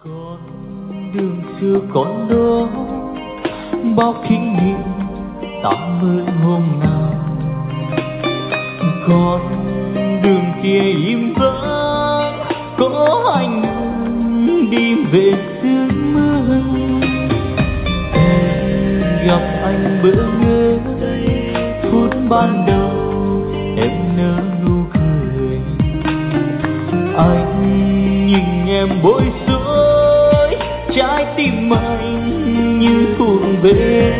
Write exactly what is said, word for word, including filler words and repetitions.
Con đường xưa con đó bao kỷ niệm ta mơ hôm nào. Con đường kia im vắng có anh đi về sương mưa. Em gặp anh bỡ ngỡ phút ban đầu em nở nụ cười. Anh nhìn em bối rối trái tim anh như cuồng về.